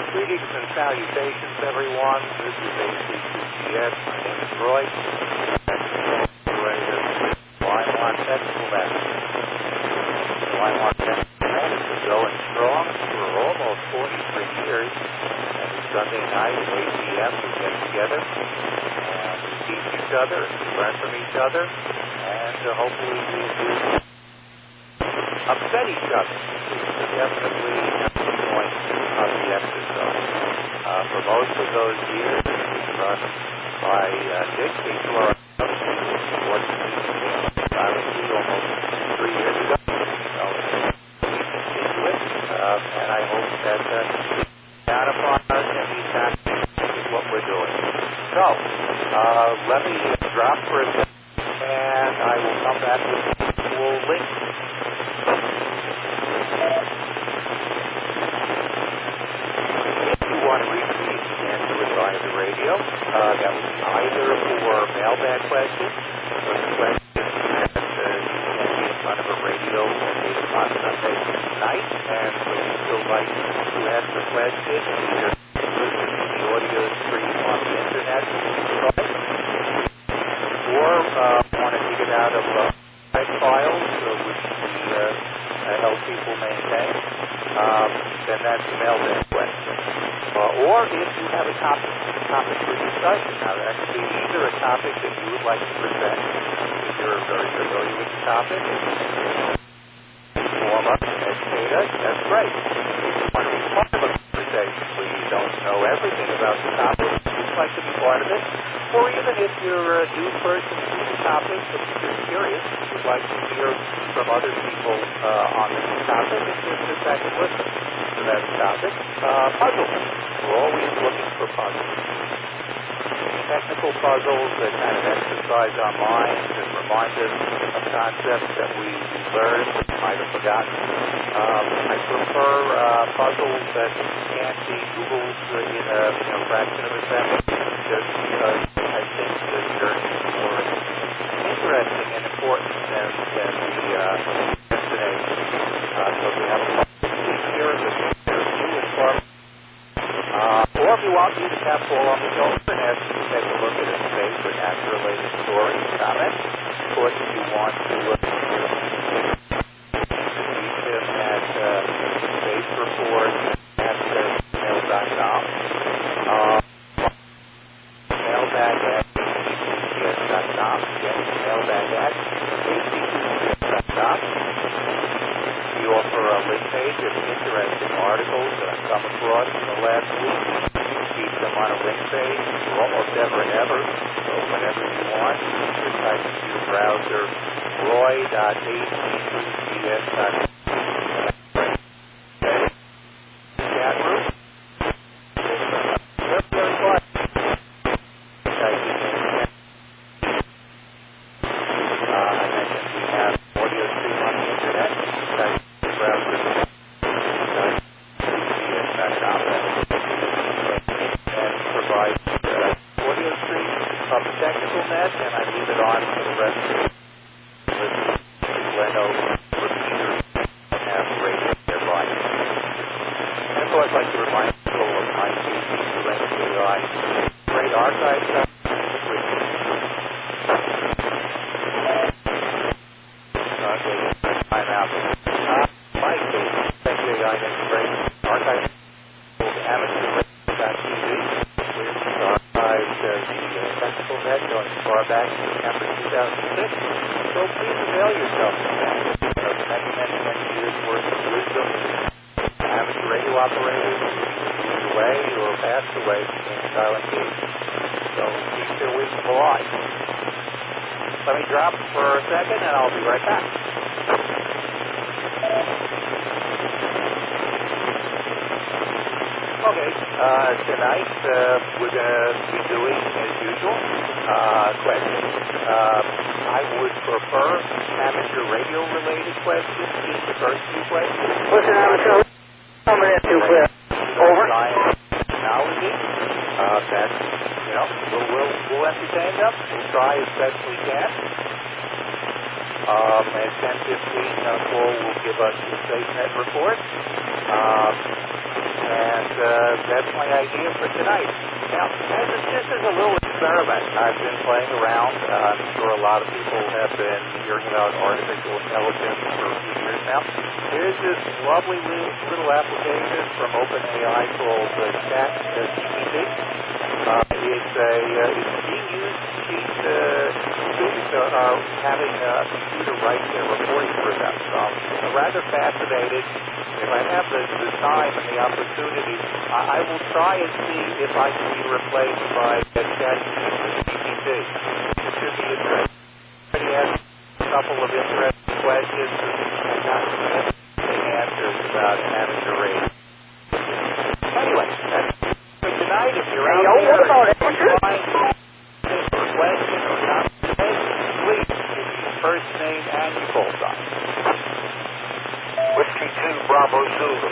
Greetings and salutations, everyone. This is AC2GS. My name is Roy. Weimar Technical Message. The Weimar Technical Message is going strong for almost 43 years. Every Sunday night at 8 p.m. we get together and we teach each other, we learn from each other, and hopefully we do upset each other. It's definitely not the point of the exercise. For most of those years, by Dick, people are obviously almost 3 years ago. So we continue it, and I hope that down upon us and these times is what we're doing. So, let me drop for a second, and I will come back with a full link. If you want to reach me, you can do it via the radio. That would be either for mailbag questions or the questions that can be in front of a radio at 8 o'clock Sunday night. And when you still like to ask a question, either listen to the audio stream on the internet, or want to dig it out of files, which we help people maintain, then that's a mailbag question. Or if you have a topic for discussion, now that could be either a topic that you would like to present, if you're very familiar with the topic, inform us, educate us, that's great. If you want to be part of a conversation where you don't know everything about the topic, you'd like to be part of it, or even if you're a new person to the topic, but you're curious, you'd like to hear from other people on the topic, and just sit back and listen to that topic. Puzzles. We're always looking for puzzles. Technical puzzles that kind of exercise our minds and remind us of concepts that we learned but might have forgotten. I prefer puzzles that can't be Googled in a fraction of a second, just because I think the journey is more interesting and important than the destination. So we have a puzzle here at the or if you want me to tap Paul on the shoulder and ask you to take a look at his space or NASA-related stories and comments. Of course, if you want to reach him at spacereport@mail.com, mailbag@acts.com, mailbag@acts.com. We offer a link page of interesting articles that I've come across in the last week. Keep them on a link page for almost ever and ever. So whenever you want, just type into your browser roy.ac2gs.com. Chat room. And I leave it on for the rest of the Leno repeaters and have radio nearby. And of course, I'd like to remind people of my CC2NKI great archive stuff. I'm out. My CC2NKI great archive amateur.tv, which archived the technical net going as far back as September 2006. So please avail yourself of that. Many years worth of wisdom. Amateur radio operators moved away or passed away in silent age. So keep their wisdom alive. Let me drop for a second and I'll be right back. Okay, tonight we're going to be doing, as usual, questions. I would prefer amateur radio-related questions, just the first few questions. Listen, amateur, coming in too clear. Over. Technology. We'll entertain them. We'll try as best we can. At 10:15, Paul will give us the SpaceNet report. And that's my idea for tonight. Now, this is a little experiment I've been playing around. I'm sure a lot of people have been hearing about artificial intelligence for a few years now. There's this lovely little application from OpenAI called ChatGPT. It's being used to teach students having a computer write their reports for them. So I'm rather fascinated. If I have the time and the opportunity, I will try and see if I can be replaced by ChatGPT. It should be interesting. He has a couple of interesting questions and got some interesting answers about amateur radio. Anyway, that's for tonight. If you're out there and you find a question or comment, please give me your first name and your call sign. Whiskey 2, Bravo Zulu.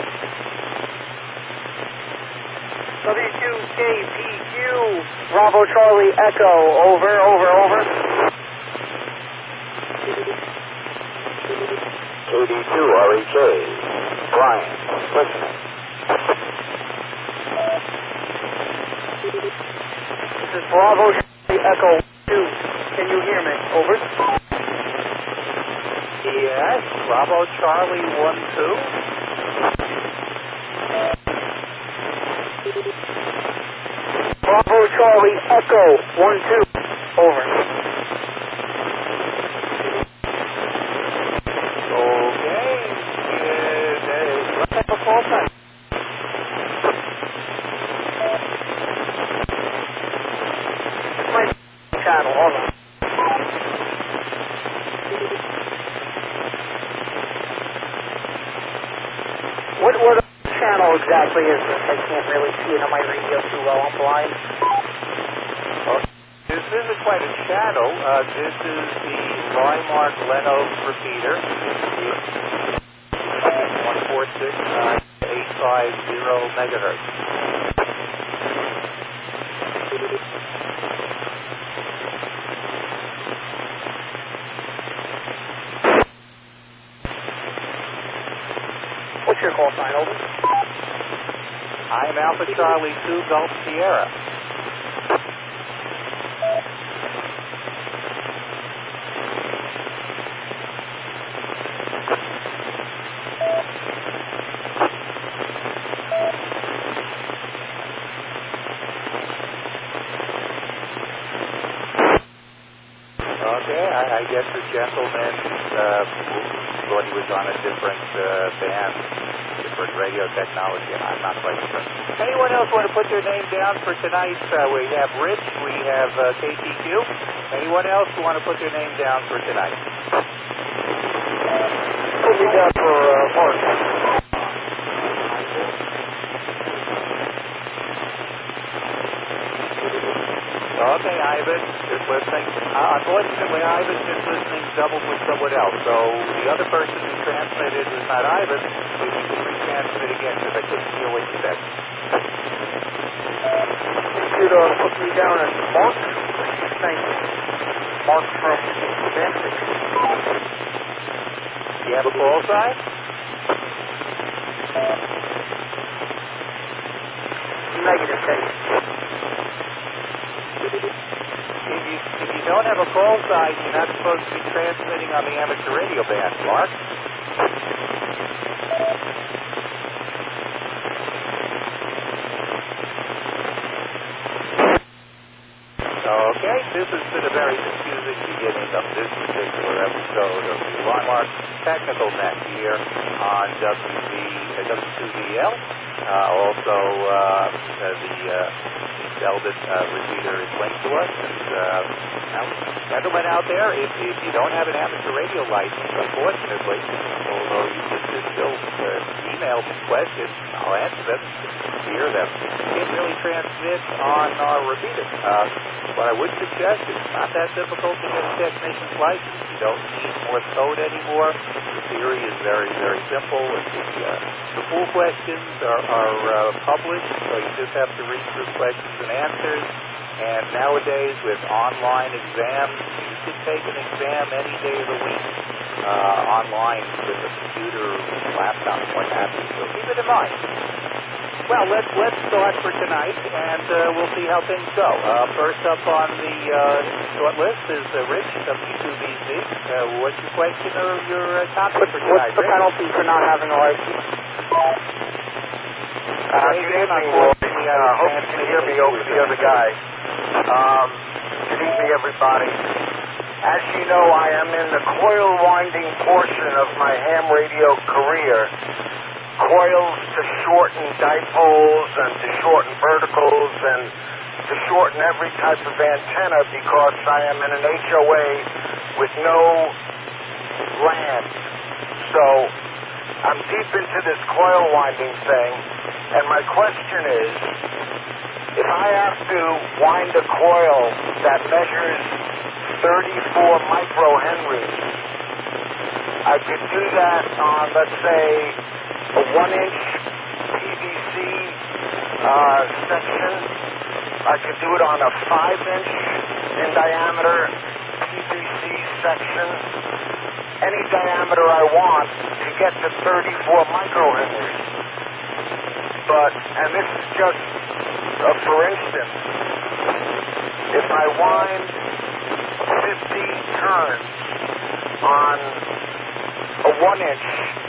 WQKPQ, Bravo Charlie Echo, over. 82 REK, Brian, listening. This is Bravo Charlie Echo 2. Can you hear me? Over. Yes, Bravo Charlie 1-2. Bravo Charlie Echo 1-2. Over. Okay. Let's have a call sign. It's my channel. Hold on. What channel exactly is this? I can't really see it on my radio too well. I'm blind. This isn't quite a channel. This is the Lymark Leno repeater. It's 146.850 megahertz. What's your call sign, over? I'm Alpha Charlie 2 Gulf Sierra. Okay, I guess the gentleman thought he was on a different band, different radio technology, and I'm not quite sure. Anyone else want to put their name down for tonight? We have Rich, we have KTQ. Anyone else who want to put their name down for tonight? Put me down for Mark. Okay, Ivan, just listening. Unfortunately, Ivan's just listening double with someone else. So the other person who transmitted was not Ivan. If you can retransmit again, because I couldn't hear what you said. You could put me down as Mark. Thank you. Mark from Danzig. Do you have a call sign? Negative, thank you. If you don't have a call sign, you're not supposed to be transmitting on the amateur radio band, Mark. Okay, this has been a very confusing beginning of this particular episode of the Lymark Technical Net here on W2VL. Also, the Belden repeater is linked to us. And now, gentlemen out there, if you don't have an amateur radio license, unfortunately, although you can still email me questions, I'll answer them, hear them. You can't really transmit on our repeater. What I would suggest is it's not that difficult to get a technician's license. You don't need Morse code anymore. The theory is very, very simple. The full questions are published, so you just have to read through questions and answers. And nowadays, with online exams, you can take an exam any day of the week online with a computer, laptop, what have you. So keep it in mind. Well, let's start for tonight, and we'll see how things go. First up on the short list is Rich, W2BZ. What's your question or your topic for tonight, What's the Rich? penalty for not having a license? Good evening, Wolfie. Hope you can hear me over the other guy. Good evening, everybody. As you know, I am in the coil winding portion of my ham radio career. Coils to shorten dipoles and to shorten verticals and to shorten every type of antenna because I am in an HOA with no land. So I'm deep into this coil winding thing, and my question is, if I have to wind a coil that measures 34 microhenries, I could do that on, let's say, a 1-inch PVC section. I could do it on a 5-inch in diameter PVC section. Any diameter I want to get to 34 microhenries. And this is just for instance, if I wind 50 turns on a 1-inch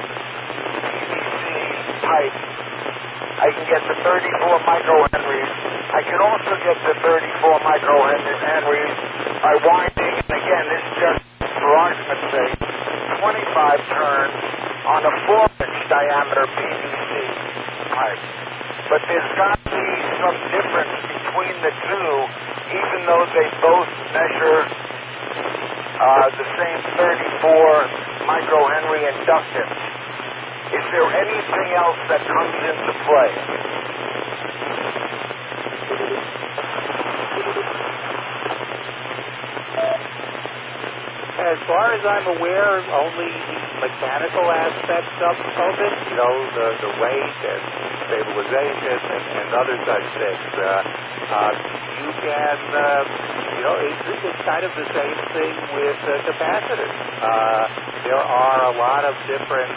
pipe, I can get to 34 microhenries. I can also get to 34 microhenries by winding, and again, this is just for argument's sake, 25 turns on a 4-inch diameter PVC pipe. But there's got to be some difference between the two, even though they both measure the same 34 microhenry inductance. Is there anything else that comes into play? As far as I'm aware, only the mechanical aspects of it, the weight and stabilization and other such things. You can, it's kind of the same thing with capacitors. There are a lot of different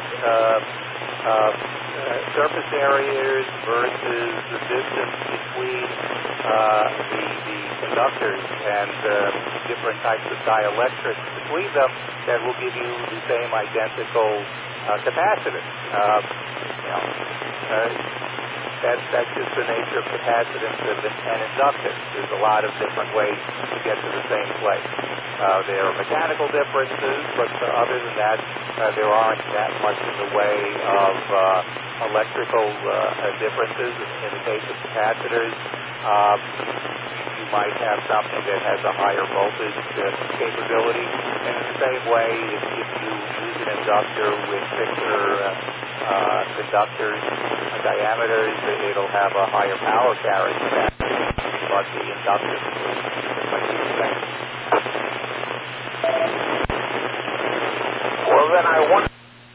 surface areas versus the distance between the conductors and different types of dielectrics between them that will give you the same identical capacitance. That's just the nature of capacitance and inductance. There's a lot of different ways to get to the same place. There are mechanical differences, but other than that, there aren't that much in the way of electrical differences. In the case of capacitors, you might have something that has a higher voltage capability. And in the same way, if you use an inductor with thicker conductors, diameters, it'll have a higher power carrying capacity, but the inductance might be the same. Well, then I wonder,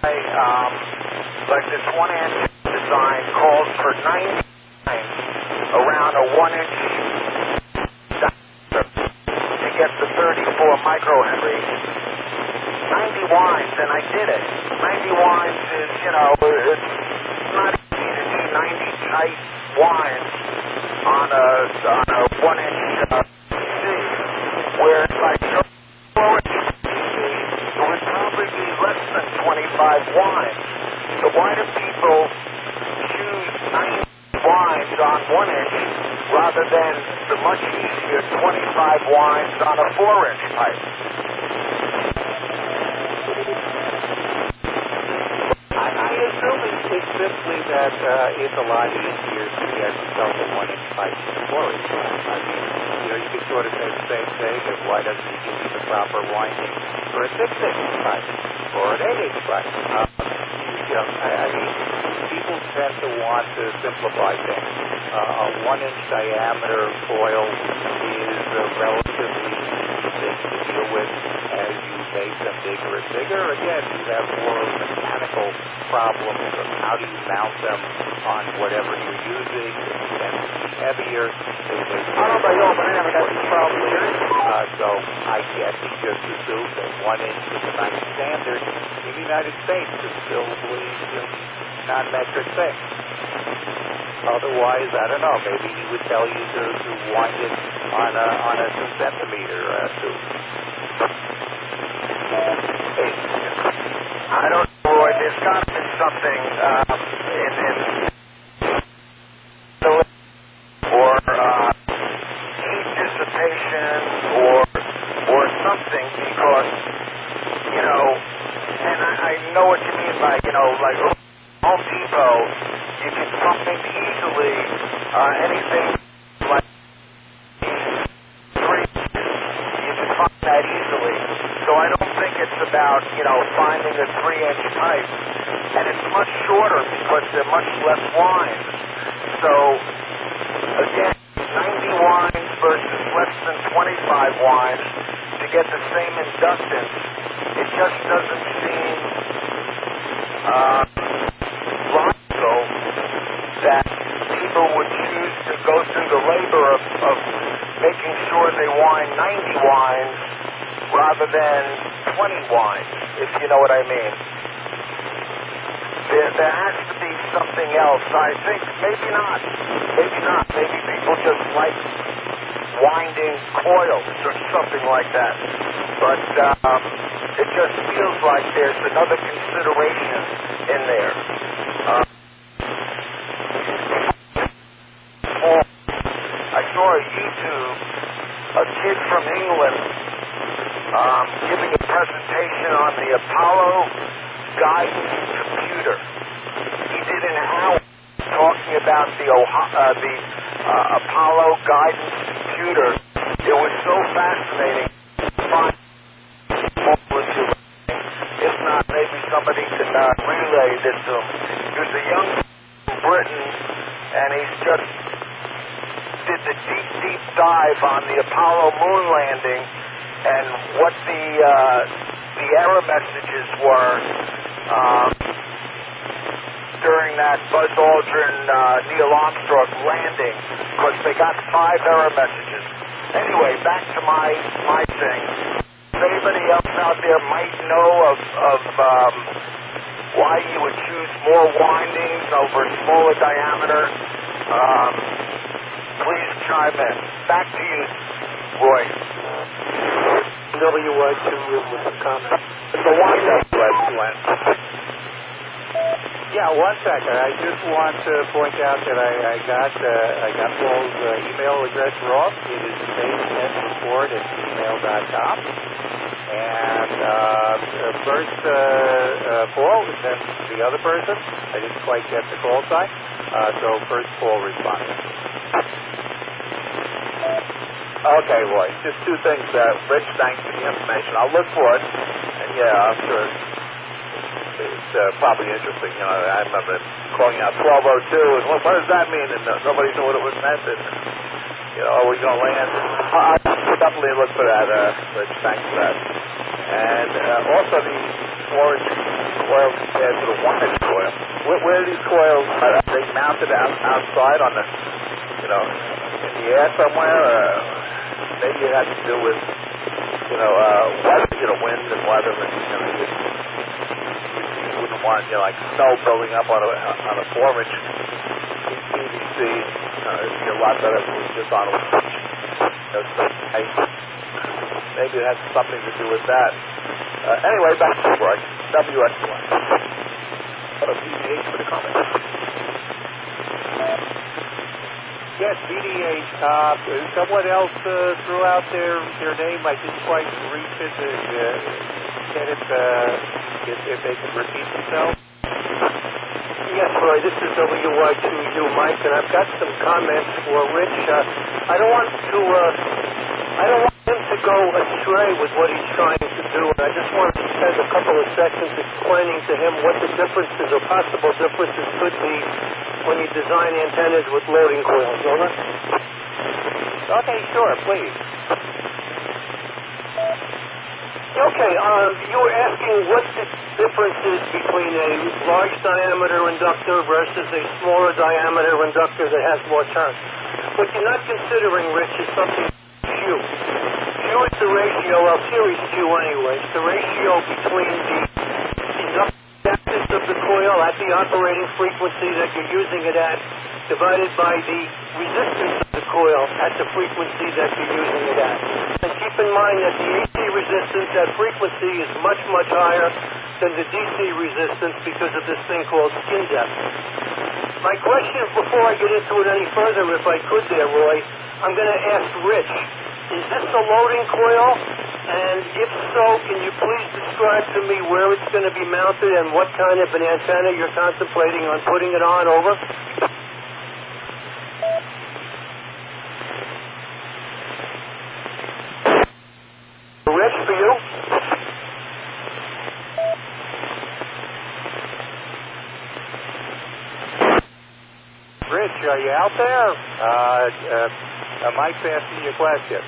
like this 1-inch design calls for 90 lines around a 1-inch diameter to get the 34 microhenry. 90 winds, and I did it. 90 winds is, it's not easy to do 90 tight winds on a 1-inch PC, where if I go 4-inch PC, it would probably be less than 25 winds. So why do people choose 90 winds on 1-inch rather than the much easier 25 winds on a 4-inch pipe? I assume it's simply that it's a lot easier to get yourself a 1-inch pipe than a 4-inch pipe. I mean, you could sort of say the same thing of why doesn't he give you the proper winding for a 6-inch pipe or an 8-inch pipe? I mean, people tend to want to simplify things. A 1-inch diameter coil is relatively easy thing to deal with as you make them bigger and bigger. Again, you have more mechanical problems of how do you mount them on whatever you're using. They tend to be heavier. They make so I guess he just assumed that 1 inch is the kind of standard in the United States is still not metric thing. Otherwise, I don't know, maybe he would tell you to wind it on a 2 centimeter tube. Hey, I don't know, Roy, there's got to be something in or heat dissipation or something, because, you know, and I know what you mean by, you know, like Home Depot, you can find easily anything like 3, you can find that easily. So I don't think it's about, you know, finding a 3-inch pipe, and it's much shorter because they're much less wines. So, again, 90 wines versus less than 25 wines to get the same inductance, it just doesn't seem logical that people would choose to go through the labor of making sure they wine 90 wines rather than 20 wines, if you know what I mean. There has to be something else. I think maybe not. Maybe people just like winding coils or something like that. But it just feels like there's another consideration in there. I saw on YouTube a kid from England giving a presentation on the Apollo guidance computer. He did an hour talking about the Apollo guidance computer. It was so fascinating. If not, maybe somebody could relay this to him. He was a young from Britain, and he's just did the deep dive on the Apollo moon landing and what the error messages were during that Buzz Aldrin, Neil Armstrong landing, because they got 5 error messages. Anyway, back to my thing. If anybody else out there might know of why you would choose more windings over a smaller diameter, please chime in. Back to you, Roy. WY2 with the comment. The winding, Glenn. Yeah, one second. I just want to point out that I got Paul's email address wrong. It is basenreport@gmail.com. And first Paul, and then the other person. I didn't quite get the call sign. So first Paul responded. Okay, Roy. Just 2 things. Rich, thanks for the information. I'll look for it. And yeah, I'm sure it's probably interesting. You know, I remember calling out 1202, and what does that mean? And nobody knew what it was meant. And, you know, are we going to land? I'll definitely look for that, Rich. Thanks for that. And also the 4-inch coil compared to the 1-inch coil. Where are these coils? Are they mounted outside on the, you know, in the air somewhere? Maybe it has to do with, you know, weather, you know, wind and weather, and, you know, you wouldn't want, you know, like snow building up on a 4-inch PVC. It'd be a lot better if it was just on a 1-inch. You know, maybe it has something to do with that. Anyway, back to Roy. WXY. What a BDH for the comment. Yes, BDH. Someone else threw out their name. I didn't quite reach it. Said if they could repeat themselves. Yes, Roy, this is WY2U Mike, and I've got some comments for Rich. I don't want him to go astray with what he's trying to do, and I just want to spend a couple of seconds explaining to him what the differences or possible differences could be when you design antennas with loading coils. Over? Okay, sure, please. Okay, you were asking what the difference is between a large diameter inductor versus a smaller diameter inductor that has more turn. What you're not considering, Rich, is something Q. Q is the ratio, well, series Q anyway. It's the ratio between the inductance of the coil at the operating frequency that you're using it at, divided by the resistance of the coil at the frequency that you're using it at. And keep in mind that the AC resistance at frequency is much, much higher than the DC resistance because of this thing called skin depth. My question, before I get into it any further, if I could there, Roy, I'm going to ask Rich, is this a loading coil? And if so, can you please describe to me where it's going to be mounted and what kind of an antenna you're contemplating on putting it on? Over. Rich, for you? Rich, are you out there? Mike's asking you a question.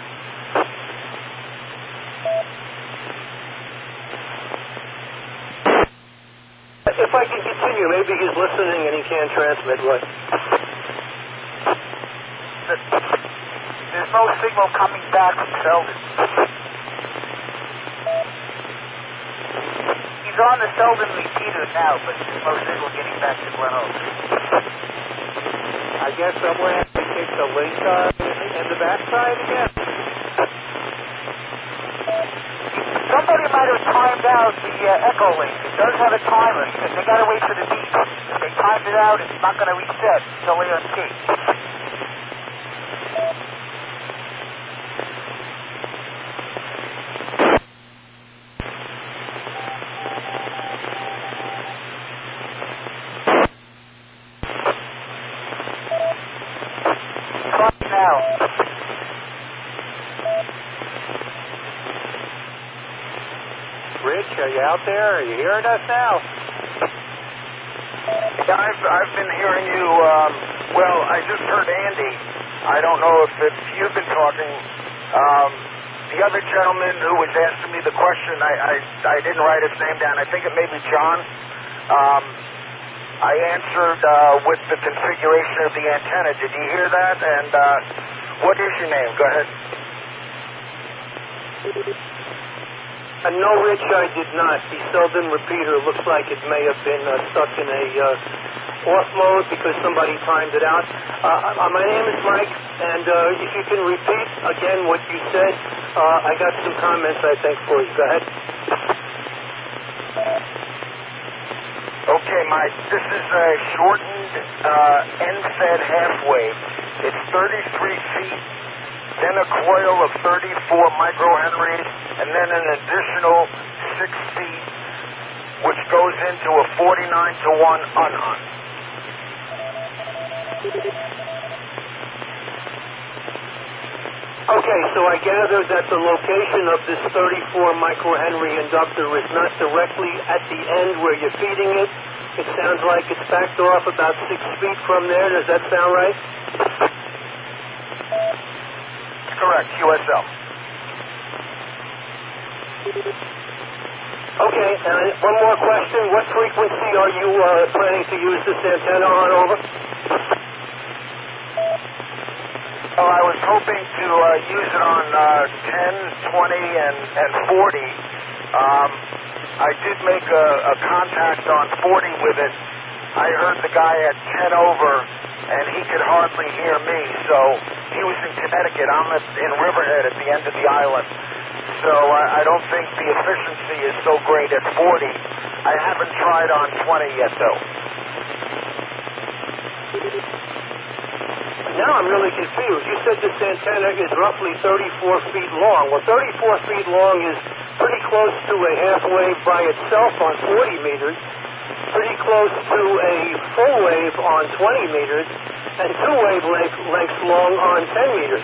If I can continue, maybe he's listening and he can't transmit, Roy. There's no signal coming back from Selden. He's on the Selden repeater now, but there's no signal getting back to Glen Oaks. I guess someone has to kick the link in the backside again. Somebody might have timed out the echo link. It does have a timer. They got to wait for the beep. If they timed it out, it's not going to reset until they escape. Now. Rich, are you out there? Are you hearing us now? Yeah, I've been hearing you. Well, I just heard Andy. I don't know if you've been talking. The other gentleman who was asking me the question, I didn't write his name down. I think it may be John. I answered with the configuration of the antenna. Did you hear that? And what is your name? Go ahead. No, Rich, I did not. The Selden repeater looks like it may have been stuck in a off mode because somebody timed it out. My name is Mike, and if you can repeat again what you said, I got some comments, I think, for you. Go ahead. Okay, Mike, this is a shortened end-fed half-wave. It's 33 feet, then a coil of 34 microhenries, and then an additional 6 feet, which goes into a 49-to-1 unhunt. Okay, so I gather that the location of this 34 microhenry inductor is not directly at the end where you're feeding it. It sounds like it's backed off about 6 feet from there. Does that sound right? Correct, QSL. Okay, and one more question. What frequency are you planning to use this antenna on? Over. Well, I was hoping to use it on 10, 20, and 40. I did make a contact on 40 with it. I heard the guy at 10 over, and he could hardly hear me. So he was in Connecticut. I'm in Riverhead at the end of the island. So I don't think the efficiency is so great at 40. I haven't tried on 20 yet, though. Now I'm really confused. You said this antenna is roughly 34 feet long. Well, 34 feet long is pretty close to a half wave by itself on 40 meters, pretty close to a full wave on 20 meters, and 2 wavelengths long on 10 meters.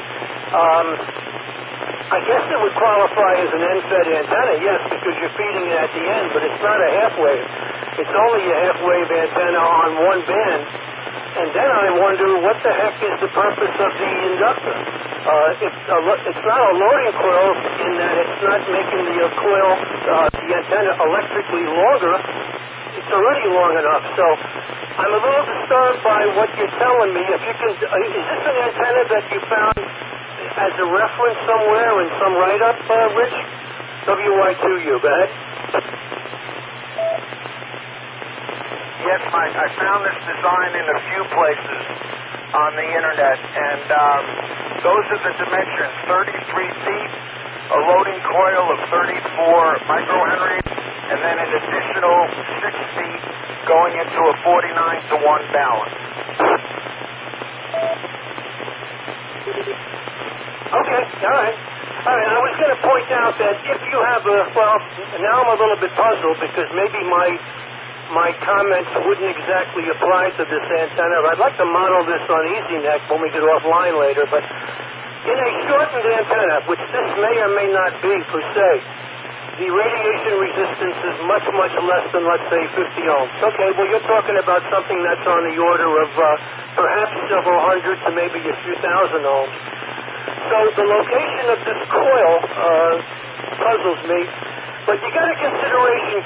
I guess it would qualify as an end-fed antenna, yes, because you're feeding it at the end, but it's not a half wave. It's only a half wave antenna on one band. And then I wonder, what the heck is the purpose of the inductor? It's not a loading coil in that it's not making the coil, the antenna electrically longer. It's already long enough. So I'm a little disturbed by what you're telling me. If you can, is this an antenna that you found as a reference somewhere in some write-up, Rich? WY2U, go ahead. yes, I found this design in a few places on the internet, and those are the dimensions: 33 feet, a loading coil of 34 microhenries, and then an additional 6 feet going into a 49-to-1 balance. Okay, all right. I was going to point out that if you have now I'm a little bit puzzled because maybe my comments wouldn't exactly apply to this antenna. I'd like to model this on EasyNet when we get offline later, but in a shortened antenna, which this may or may not be per se, the radiation resistance is much, much less than, let's say, 50 ohms. Okay, well, you're talking about something that's on the order of perhaps several hundred to maybe a few thousand ohms. So the location of this coil puzzles me, but you got to consider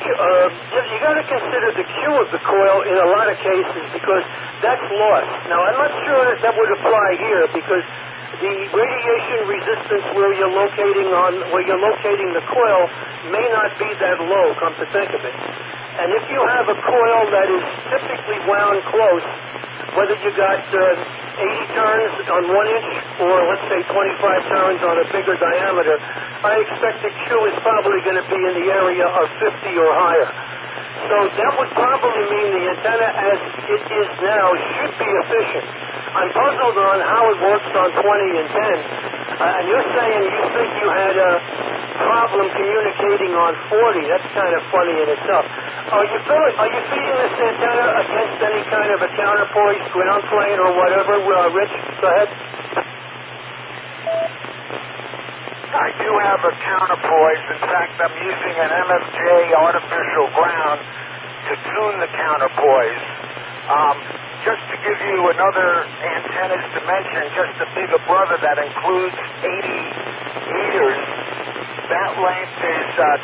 the Q of the coil in a lot of cases because that's lost. Now, I'm not sure that would apply here because the radiation resistance where you're locating the coil may not be that low, come to think of it. And if you have a coil that is typically wound close, whether you got 80 turns on 1 inch or let's say 25 turns on a bigger diameter, I expect the Q is probably going to be in the area of 50 or higher. So that would probably mean the antenna as it is now should be efficient. I'm puzzled on how it works on 20 and 10. And you're saying you think you had a problem communicating on 40. That's kind of funny in itself. Are you feeding this antenna against any kind of a counterpoise, ground plane, or whatever? Rich, go ahead. I do have a counterpoise. In fact, I'm using an MFJ artificial ground to tune the counterpoise. Just to give you another antenna's dimension, just a bigger brother that includes 80 meters, that length is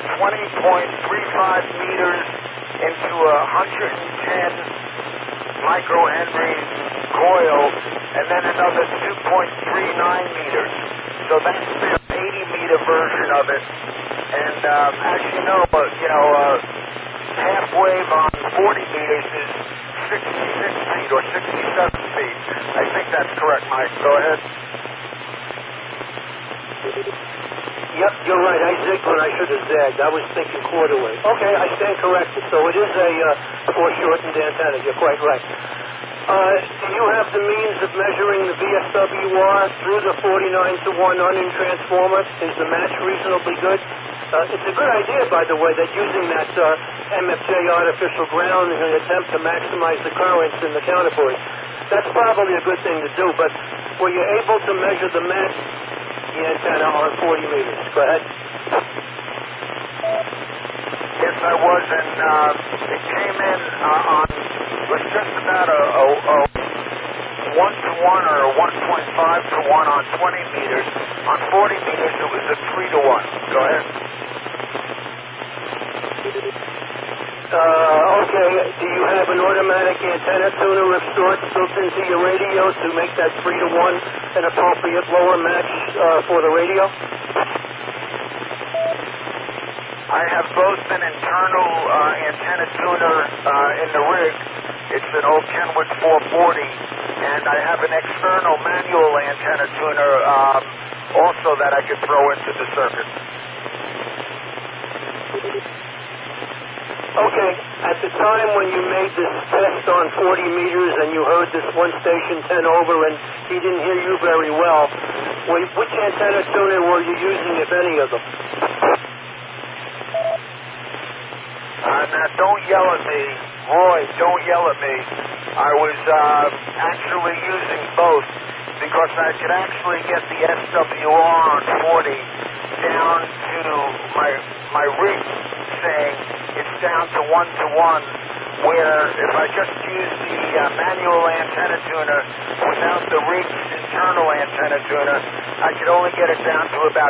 20.35 meters into a 110 microhenry coil, and then another 2.39 meters. So that's the 80-meter version of it. And as you know, half wave on 40 meters is 66 feet or 67 feet. I think that's correct, Mike. Go ahead. Yep, you're right. I zigged when I should have zagged. I was thinking quarter wave. Okay, I stand corrected. So it is a foreshortened antenna. You're quite right. Do you have the means of measuring the VSWR through the 49-to-1 unend transformer? Is the match reasonably good? It's a good idea, by the way, that using that MFJ artificial ground in an attempt to maximize the currents in the counterpoise. That's probably a good thing to do, but were you able to measure the match, the antenna, on 40 meters? Go ahead. Yes, I was, and it came in it was just about a 1-to-1 or a 1.5-to-1 on 20 meters. On 40 meters, it was a 3-to-1. Go ahead. Okay, do you have an automatic antenna tuner of sorts built into your radio to make that 3-to-1 an appropriate lower match for the radio? I have both an internal antenna tuner in the rig. It's an old Kenwood 440, and I have an external manual antenna tuner also that I could throw into the circuit. Okay, at the time when you made this test on 40 meters and you heard this one station 10 over and he didn't hear you very well, which antenna tuner were you using, if any of them? Now, don't yell at me. Roy, don't yell at me. I was actually using both because I could actually get the SWR on 40 down to my rig saying it's down to 1-to-1, where if I just use the manual antenna tuner without the rig's internal antenna tuner, I could only get it down to about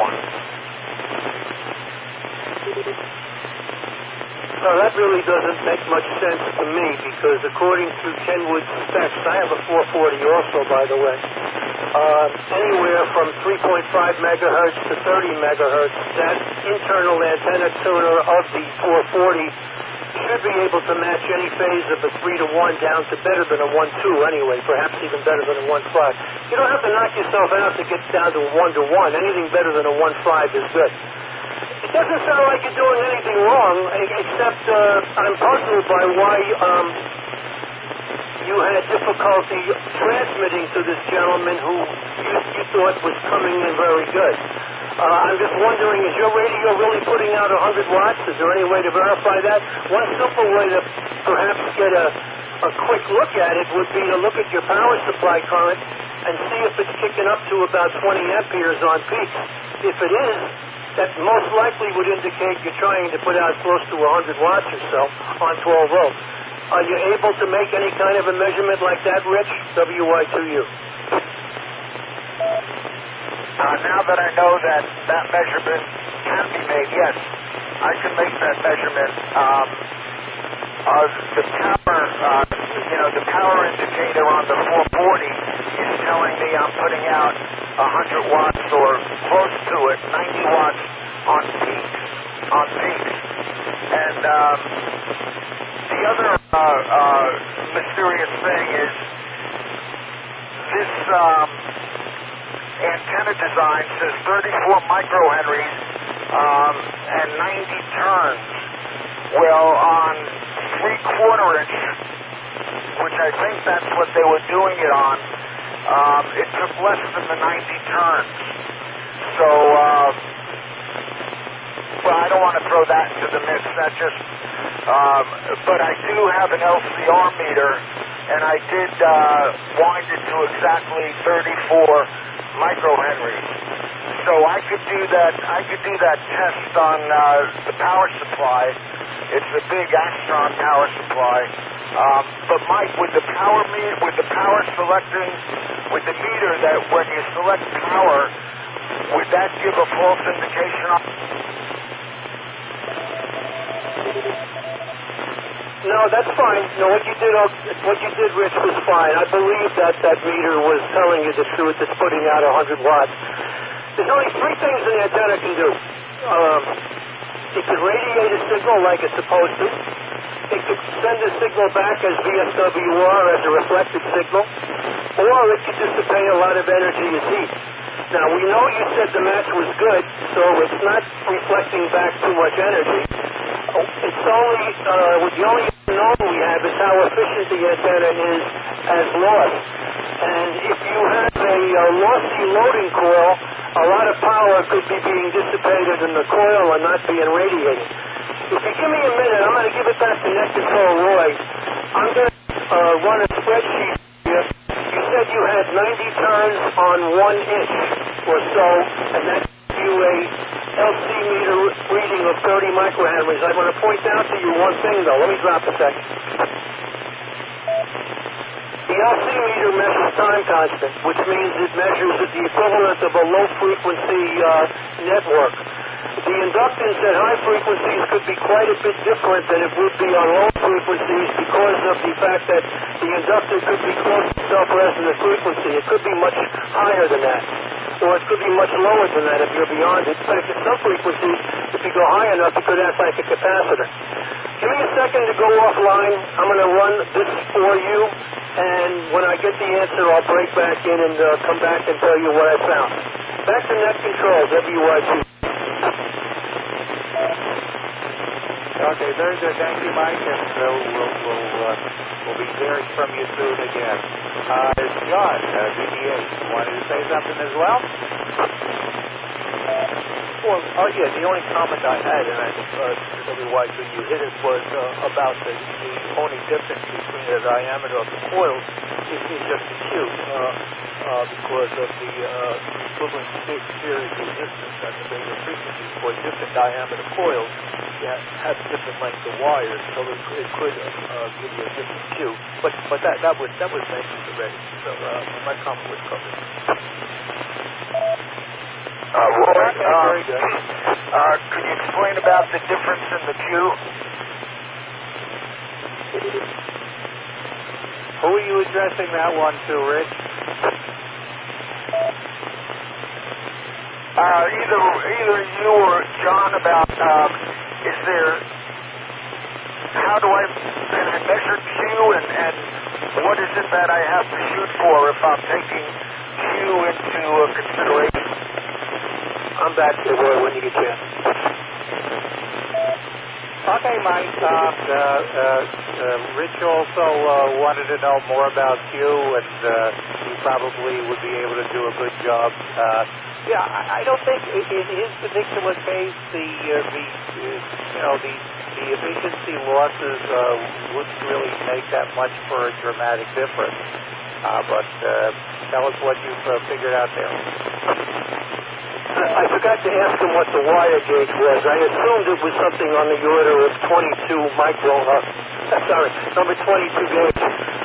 2-to-1. Well, that really doesn't make much sense to me because according to Kenwood specs, I have a 440 also, by the way, anywhere from 3.5 megahertz to 30 megahertz, that internal antenna tuner of the 440 should be able to match any phase of a 3-to-1 down to better than a 1-2 anyway, perhaps even better than a 1-5. You don't have to knock yourself out to get down to a 1-to-1. Anything better than a 1-5 is good. It doesn't sound like you're doing anything wrong, except I'm puzzled by why you had difficulty transmitting to this gentleman who you thought was coming in very good. I'm just wondering, is your radio really putting out 100 watts? Is there any way to verify that? One simple way to perhaps get a quick look at it would be to look at your power supply current and see if it's kicking up to about 20 amperes on peak. If it is, that most likely would indicate you're trying to put out close to 100 watts or so on 12 volts. Are you able to make any kind of a measurement like that, Rich? WY2U. Now that I know that measurement can be made, yes, I can make that measurement. The power indicator on the 440 is telling me I'm putting out 100 watts or close to it, 90 watts on peaks. And the other mysterious thing is this antenna design says 34 microhenries and 90 turns. Well, on 3/4 inch, which I think that's what they were doing it on, it took less than the 90 turns. So, well, I don't want to throw that into the mix. That just, but I do have an LCR meter, and I did wind it to exactly 34 microhenries. So I could do that test on the power supply. It's a big Astron power supply. But Mike, with the power selecting, with the meter, that when you select power, would that give a false indication on? No, that's fine. No, what you did, Rich, was fine. I believe that meter was telling you the truth. It's putting out 100 watts. There's only 3 things an antenna can do. It could radiate a signal like it's supposed to. It could send a signal back as VSWR, as a reflected signal. Or it could dissipate a lot of energy as heat. Now, we know you said the match was good, so it's not reflecting back too much energy. It's only, the only unknown we have is how efficient the antenna is as loss. And if you have a lossy loading coil, a lot of power could be being dissipated in the coil and not being radiated. If you give me a minute, I'm going to give it back to Net Control Roy. I'm going to run a spreadsheet here. You said you had 90 turns on 1 inch or so, and that gives you a LC meter reading of 30 microhenries. I'm going to point out to you one thing, though. Let me drop a second. The LC meter measures time constant, which means it measures the equivalent of a low-frequency network. The inductance at high frequencies could be quite a bit different than it would be on low frequencies because of the fact that the inductor could be close to self-resonant frequency. It could be much higher than that, or it could be much lower than that if you're beyond it. In fact, at some frequencies, if you go high enough, it could act like a capacitor. Give me a second to go offline. I'm going to run this for you, and when I get the answer, I'll break back in and come back and tell you what I found. Back to Net Control, WY2. Okay, very good. Thank you, Mike, and we'll be hearing from you soon again. John, BDH, wanted to say something as well? Well, yeah, the only comment I had, and I think WY2, you hit it, was about the only difference between the diameter of the coils is just the Q, because of the equivalent series resistance at the bigger frequencies for different diameter coils. Have different lengths of wires, so it could give you a different Q. But that was mentioned already, so my comment was covered. Roy, very good. Could you explain about the difference in the Q? Who are you addressing that one to, Rich? Either you or John about, is there how can I measure Q, and what is it that I have to shoot for if I'm taking Q into consideration? I'm back there, boy, when you get a chance. Okay, Mike. Rich also wanted to know more about you, and he probably would be able to do a good job. Yeah, I don't think in his particular case the efficiency losses wouldn't really make that much for a dramatic difference. But tell us what you've figured out there. I forgot to ask him what the wire gauge was. I assumed it was something on the order of 22 number 22 gauge.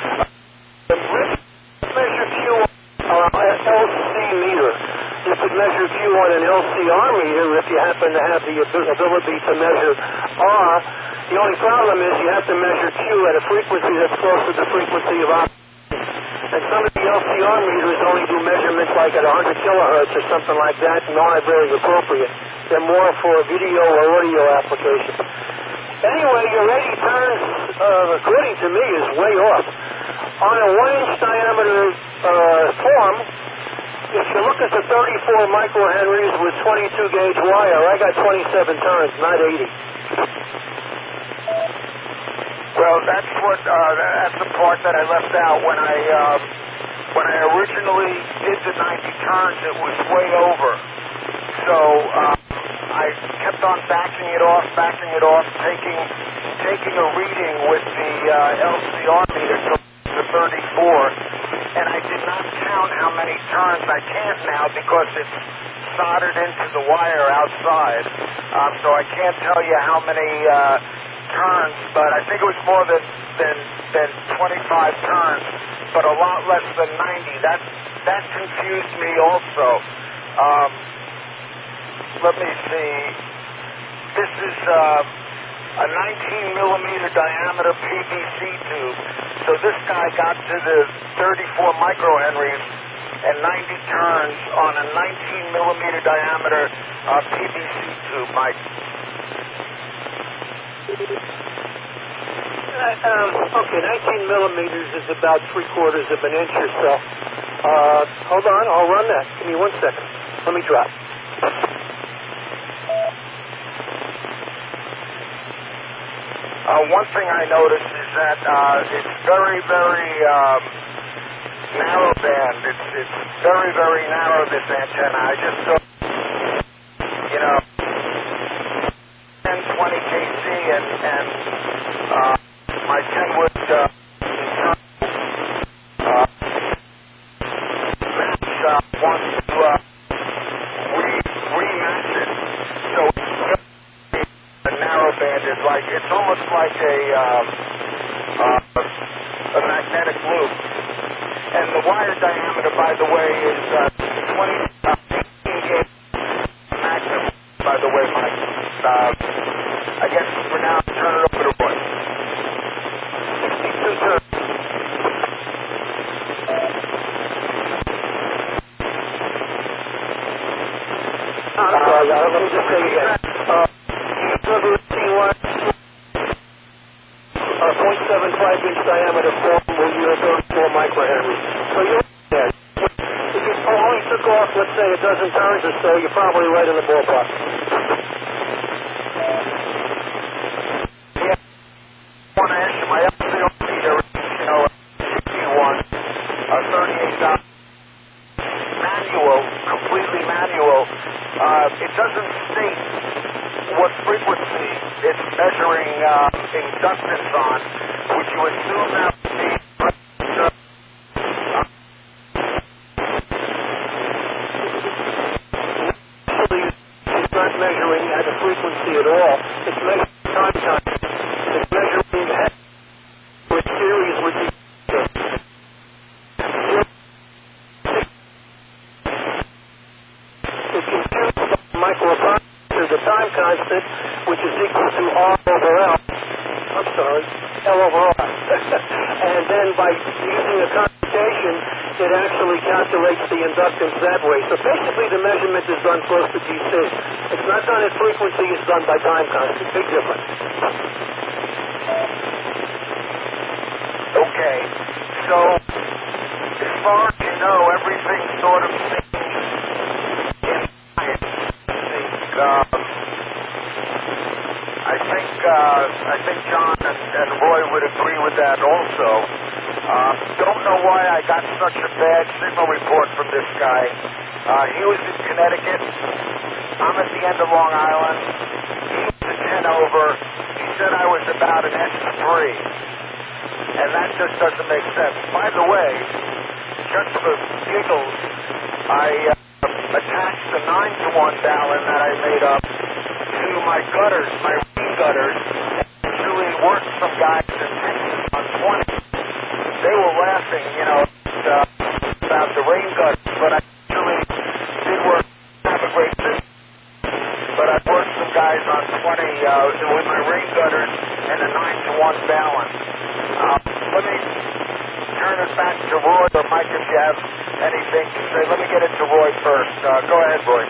Measure Q on an LC meter. You could measure Q on an LCR meter if you happen to have the ability to measure R. The only problem is you have to measure Q at a frequency that's close to the frequency of R. And some of the LCR meters only do measurements like at 100 kilohertz or something like that, and aren't very appropriate. They're more for video or audio applications. Anyway, your 80 turns, according to me, is way off. On a 1-inch diameter form, if you look at the 34 microhenries with 22 gauge wire, I got 27 turns, not 80. Well, that's the part that I left out when I originally did the 90 turns. It was way over, so I kept on backing it off, taking a reading with the LCR meter to the 34, and I did not count how many turns. I can't now because it's soldered into the wire outside, so I can't tell you how many turns, but I think it was more than 25 turns, but a lot less than 90. That confused me also. Let me see. This is a 19 millimeter diameter PVC tube. So this guy got to the 34 microhenries and 90 turns on a 19 millimeter diameter PVC tube, Mike. Okay, 19 millimeters is about 3/4 of an inch or so. Hold on, I'll run that. Give me 1 second. Let me drop. One thing I noticed is that it's very, very narrow band. It's very, very narrow, this antenna. I just don't, 10, 20 kc and my 10-wood wants to rematch it. So a narrow band is like, it's almost like a magnetic loop. And the wire diameter, by the way, is 18 gauge magnum, by the way, Mike. I guess for now, turn it over to Roy. 62 turns. I'm sorry, let me just say again. 0.75-inch diameter form with your 34 microhenries. So you're there. If you only took off, let's say, a dozen turns or so, you're probably right in the ballpark. Yeah. I want to ask you, my LCR meter is, 61, 38 manual, completely manual. It doesn't state what frequency it's measuring inductance on. Would you assume that would be Actually, it's not measuring at a frequency at all. It's measuring time constant. It's measuring with series with the microprocessor, the time constant, which is equal to R over L. I'm sorry, L over R. And then by using a computation, it actually calculates the inductance that way. So basically the measurement is done close to DC. It's not done at frequency, it's done by time constant. Big difference. So, as far as you know, everything sort of seems in I think John and Roy would agree with that also. Don't know why I got such a bad signal report from this guy. He was in Connecticut. I'm at the end of Long Island. He was at 10 over. He said I was about an S3. And that just doesn't make sense. By the way, just for giggles, I attached the 9-to-1 balun that I made up to my gutters, my rain gutters, and actually worked some guys in Texas on 20. They were laughing, about the rain gutters, but I actually did work, have a great system. But I worked some guys on 20 with my rain gutters and a 9-to-1 balun. Let me turn it back to Roy or Mike if you have anything to say. Let me get it to Roy first. Go ahead, Roy.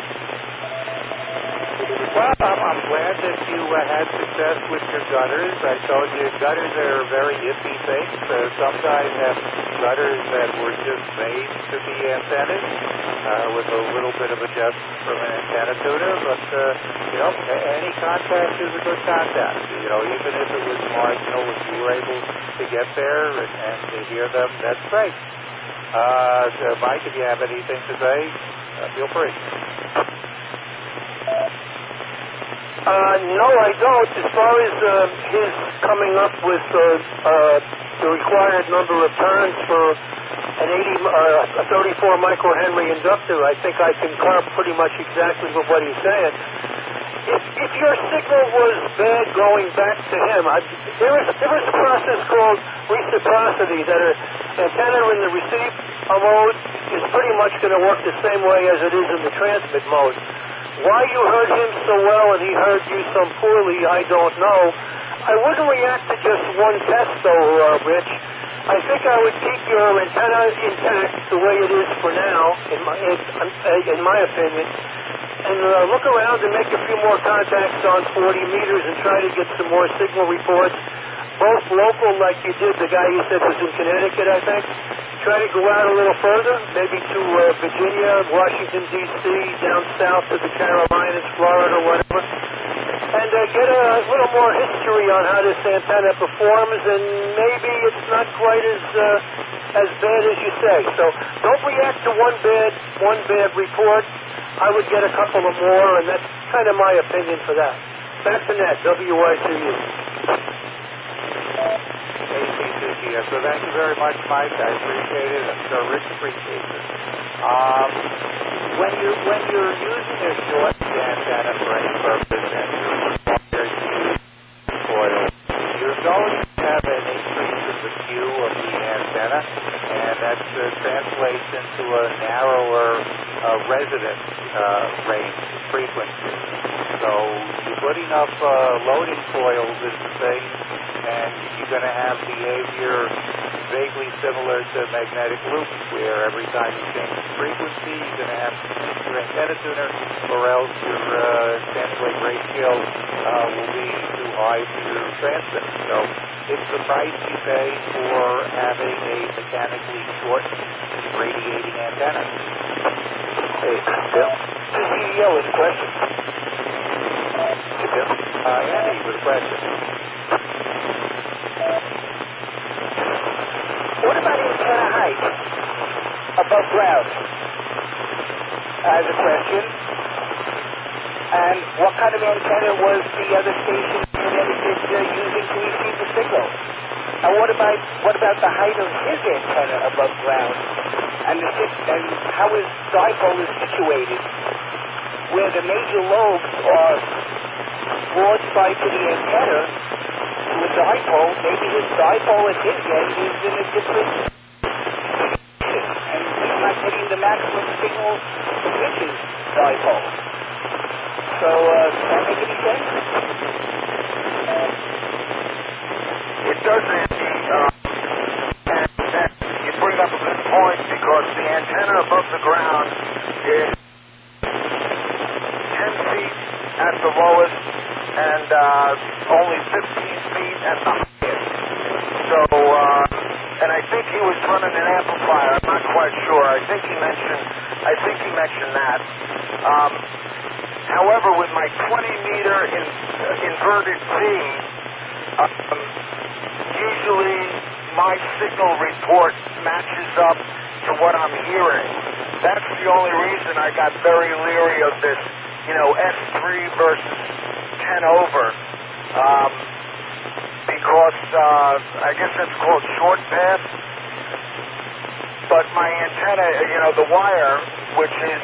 Well, I'm glad that you had success with your gutters. I told you gutters are very iffy things. Some guys have gutters that were just made to be antennas with a little bit of adjustment from an antenna tuner. But, any contact is a good contact. Even if it was marginal, if you were able to get there and to hear them, that's great. Mike, if you have anything to say, feel free. No, I don't. As far as his coming up with the required number of turns for a 34 microhenry inductor, I think I concur pretty much exactly with what he's saying. If your signal was bad going back to him, there is a process called reciprocity that an antenna in the receive mode is pretty much going to work the same way as it is in the transmit mode. Why you heard him so well and he heard you so poorly, I don't know. I wouldn't react to just one test, though, Rich. I think I would keep your antenna intact the way it is for now, in my opinion, and look around and make a few more contacts on 40 meters and try to get some more signal reports, both local, like you did. The guy you said was in Connecticut, I think. Try to go out a little further, maybe to Virginia, Washington, D.C., down south to the Carolinas, Florida, whatever, and get a little more history on how this antenna performs, and maybe it's not quite as bad as you say. So don't react to one bad report. I would get a couple of more, and that's kind of my opinion for that. Back to Ned, WICU. So thank you very much, Mike. I appreciate it. I'm sure Rich appreciates it. When you're using a short antenna for any purpose and you're required to coil, you're going to have an increase in the Q of the antenna, and that translates into a narrower resonance range frequency. So you put enough loading coils in the thing, and you're going to have behavior vaguely similar to magnetic loops, where every time you change the frequency, you're going to have to change your antenna tuner, or else your standing wave ratio will be too high for your transmitter. So it's the price you pay for having a mechanically short radiating antenna. Hey, Bill. CEO with a question. Hey, Bill. Andy, with a question. What about antenna height above ground? As a question. And what kind of antenna was the other station in Connecticut using to receive the signal? And what about the height of his antenna above ground? And how his dipole is situated, where the major lobes are broadside to the antenna, to a dipole. Maybe his dipole at his end is in a different position, and he's not getting the maximum signal with his dipole. So, does that make any sense? It does, Andy. And you bring up a good point, because the antenna above the ground is 10 feet at the lowest and only 15 feet at the highest. So and I think he was running an amplifier. I'm not quite sure. I think he mentioned that. However, with my 20-meter inverted T, usually my signal report matches up to what I'm hearing. That's the only reason I got very leery of this, S3 versus 10 over. Because I guess that's called short pass. But my antenna, the wire, which is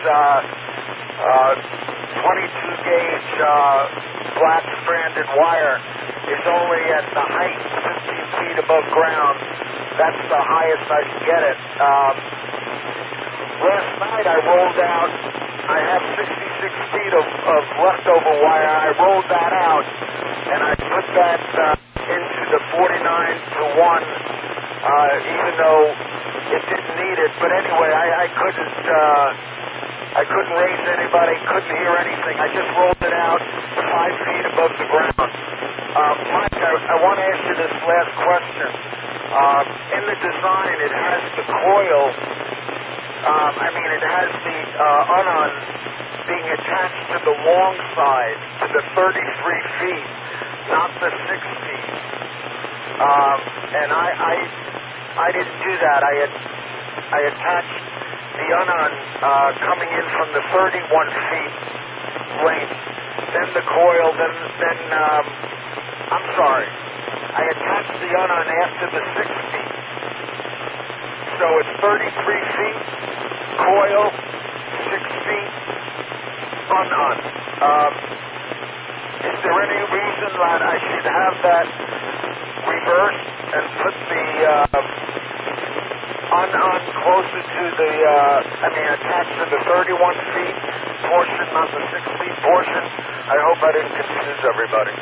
22 gauge black stranded wire, is only at the height 15 feet above ground. That's the highest I can get it. Last night I rolled out, I have 66 feet of leftover wire. I rolled that out and I put that into the 49-1, even though it didn't need it. But anyway, I couldn't raise anybody, couldn't hear anything. I just rolled it out 5 feet above the ground. Mike, I want to ask you this last question. In the design, it has the coil, it has the unon being attached to the long side, to the 33 feet, not the 6 feet. And I didn't do that. I attached the unon coming in from the 31 feet length, then the coil, then I'm sorry. I attached the unon after the 6 feet. So it's 33 feet, coil, 6 feet, unon. Is there any reason that I should have that reversed and put the unon closer to the, attached to the 31 feet portion, not the 6 feet portion? I hope I didn't confuse everybody.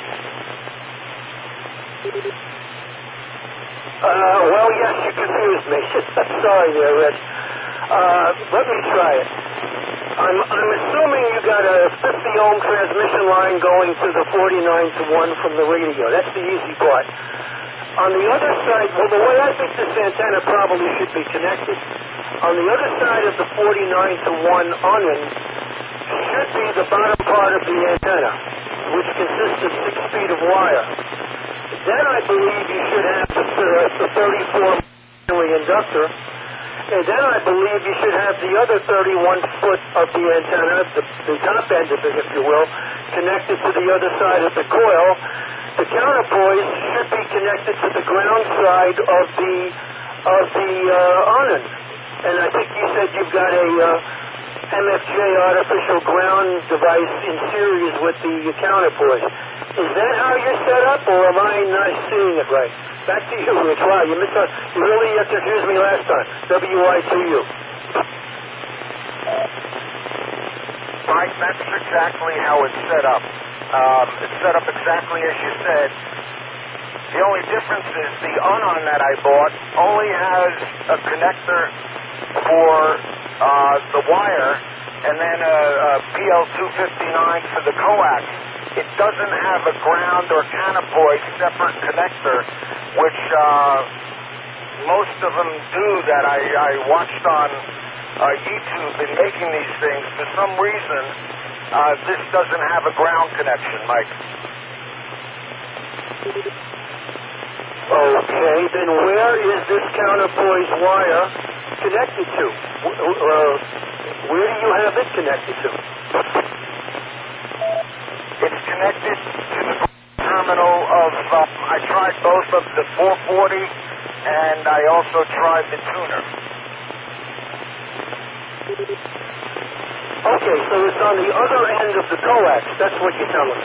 Well, yes, you confused me. I'm sorry there, Rich. Let me try it. I'm assuming you got a 50-ohm transmission line going to the 49-1 from the radio. That's the easy part. On the other side, well, the way I think this antenna probably should be connected, on the other side of the 49-1 unon should be the bottom part of the antenna, which consists of 6 feet of wire. Then I believe you should have the 34 Henry inductor, and then I believe you should have the other 31 foot of the antenna, the top end of it, if you will, connected to the other side of the coil. The counterpoise should be connected to the ground side of the unon. And I think you said you've got a MFJ artificial ground device in series with the counterpoise. Is that how you're set up, or am I not seeing it right? Back to you, Rich. Wow, you really confused me last time. WI2U. Mike, that's exactly how it's set up. It's set up exactly as you said. The only difference is the unon that I bought only has a connector for the wire and then a PL259 for the coax. It doesn't have a ground or counterpoise separate connector, which most of them do that I watched on YouTube in making these things. For some reason, this doesn't have a ground connection, Mike. Okay, then where is this counterpoise wire connected to? Where do you have it connected to? It's connected to the terminal of, I tried both of the 440 and I also tried the tuner. Okay, so it's on the other end of the coax. That's what you're telling me.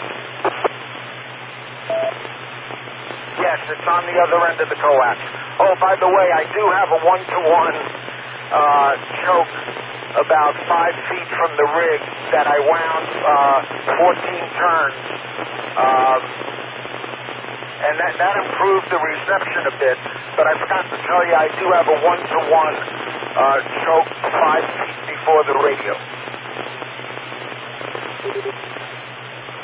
Yes, it's on the other end of the coax. Oh, by the way, I do have a 1-to-1 choke about 5 feet from the rig that I wound 14 turns. And that improved the reception a bit. But I forgot to tell you, I do have a 1-to-1 choke 5 feet before the radio.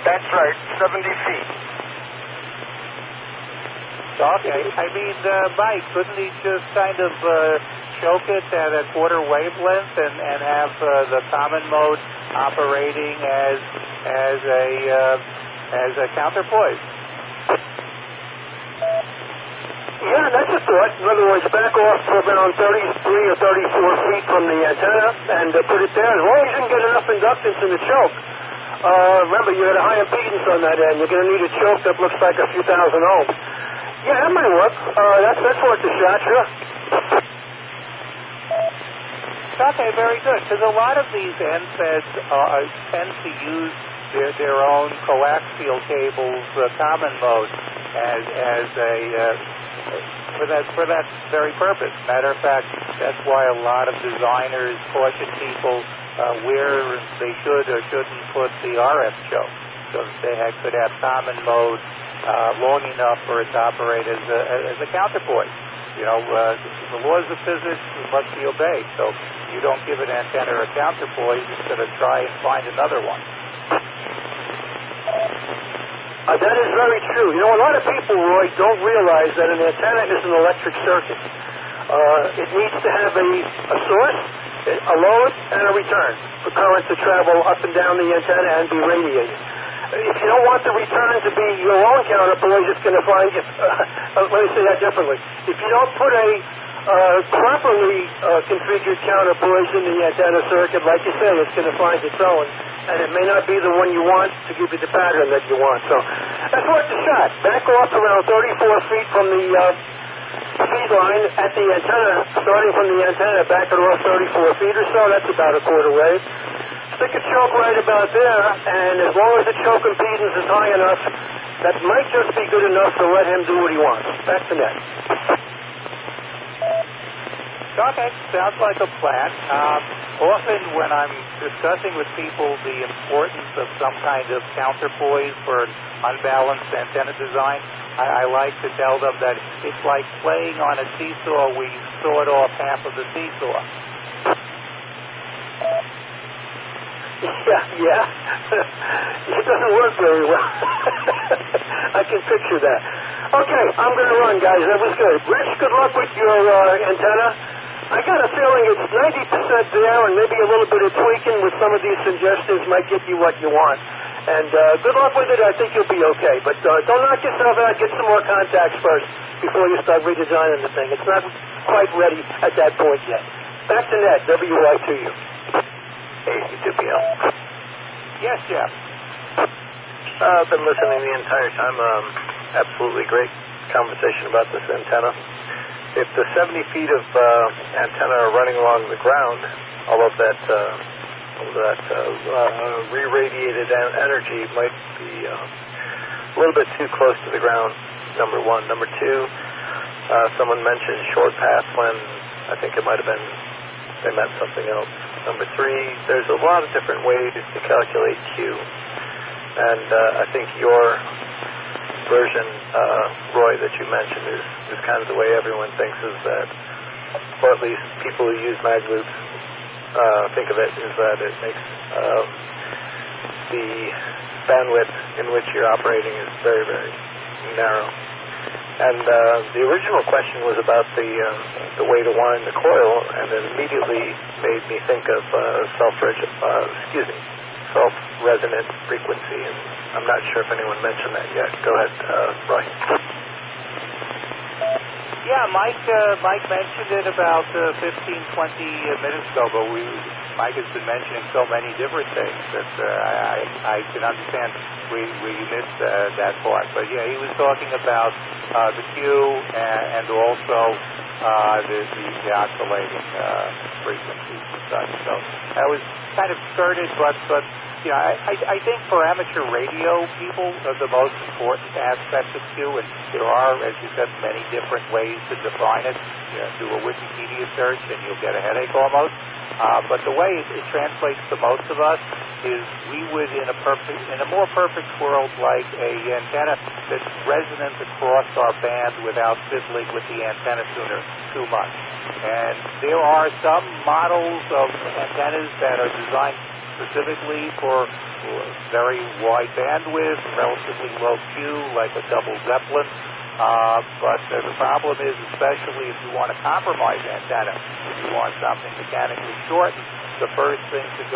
That's right, 70 feet. Okay. I mean, Mike, couldn't he just kind of choke it at a quarter wavelength and have the common mode operating as a counterpoise? Yeah, that's a thought. In other words, back off to around 33 or 34 feet from the antenna and put it there. As long as you can get enough inductance in the choke. Remember, you got a high impedance on that end. You're going to need a choke that looks like a few thousand ohms. Yeah, that might work. That's worth a shot, sure. Okay, very good. Because a lot of these NFEDs tend to use their own coaxial cables, common mode, as a for that very purpose. Matter of fact, that's why a lot of designers caution people where they should or shouldn't put the RF choke, so that they could have common mode long enough for it to operate as a counterpoise. You know, the laws of physics must be obeyed, so you don't give an antenna a counterpoise instead of try and find another one. That is very true. You know, a lot of people, Roy, don't realize that an antenna is an electric circuit. It needs to have a source, a load, and a return for current to travel up and down the antenna and be radiated. If you don't want the return to be your own counterpoise, it's going to find you. Let me say that differently. If you don't put a properly configured counterpoise in the antenna circuit, like you say, it's going to find its own, and it may not be the one you want to give you the pattern that you want. So that's worth a shot. Back off around 34 feet from the feed line at the antenna, starting from the antenna, back it off 34 feet or so. That's about a quarter wave. Stick a choke right about there, and as long as the choke impedance is high enough, that might just be good enough to let him do what he wants. Back to net. Okay, sounds like a plan. Often when I'm discussing with people the importance of some kind of counterpoise for an unbalanced antenna design, I like to tell them that it's like playing on a seesaw where you sawed off half of the seesaw. Yeah. It doesn't work very well. I can picture that. Okay, I'm going to run, guys. That was good. Rich, good luck with your antenna. I got a feeling it's 90% there, and maybe a little bit of tweaking with some of these suggestions might get you what you want. And good luck with it. I think you'll be okay. But don't knock yourself out. Get some more contacts first before you start redesigning the thing. It's not quite ready at that point yet. Back to Ned, WI2U. Hey, CTPL. Yes, Jeff. I've been listening the entire time. Absolutely great conversation about this antenna. If the 70 feet of antenna are running along the ground, all of that re-radiated energy might be a little bit too close to the ground, number one. Number two, someone mentioned short path when I think it might have been they meant something else. Number three, there's a lot of different ways to calculate Q, and I think your version, Roy, that you mentioned is kind of the way everyone thinks is that, or at least people who use mag loops think of it, is that it makes the bandwidth in which you're operating is very, very narrow. And the original question was about the way to wind the coil, and it immediately made me think of self-resonant frequency, and I'm not sure if anyone mentioned that yet. Go ahead, Roy. Yeah, Mike mentioned it about 15, 20 minutes ago, but Mike has been mentioning so many different things that I can understand we missed that part. But yeah, he was talking about the Q and also the oscillating frequencies and such. So that was kind of skirted, but yeah, I think for amateur radio people, the most important aspect of Q, and there are, as you said, many different ways to define it, do a Wikipedia search and you'll get a headache almost. But the way it translates to most of us is we would, in a more perfect world, like a antenna that's resonant across our band without fiddling with the antenna tuner too much. And there are some models of antennas that are designed specifically for very wide bandwidth, relatively low Q, like a double Zeppelin. But the problem is, especially if you want a compromise antenna, if you want something mechanically shortened, the first thing to go